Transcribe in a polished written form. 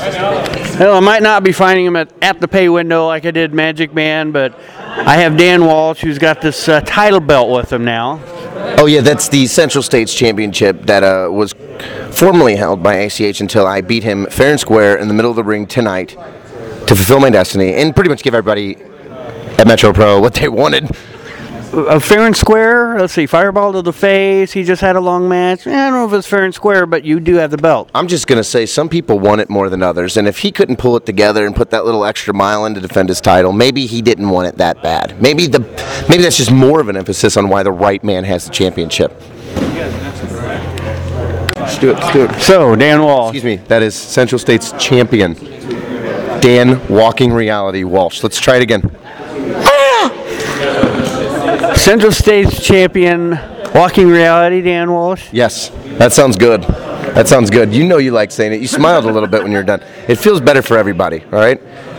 Well, I might not be finding him at the pay window like I did Magic Man, but I have Dan Walsh, who's got this title belt with him now. Oh, yeah, that's the Central States Championship that was formerly held by ACH until I beat him fair and square in the middle of the ring tonight to fulfill my destiny and pretty much give everybody at Metro Pro what they wanted. Fair and square? Let's see, fireball to the face. He just had a long match. I don't know if it's fair and square, but you do have the belt. I'm just going to say some people want it more than others, and if he couldn't pull it together and put that little extra mile in to defend his title, maybe he didn't want it that bad. Maybe that's just more of an emphasis on why the right man has the championship. Let's do it. So, Dan Walsh. Excuse me, that is Central States champion, Dan Walking Reality Walsh. Let's try it again. Central States champion, Walking Reality, Dan Walsh. Yes, that sounds good. You know you like saying it. You smiled a little bit when you're done. It feels better for everybody, all right?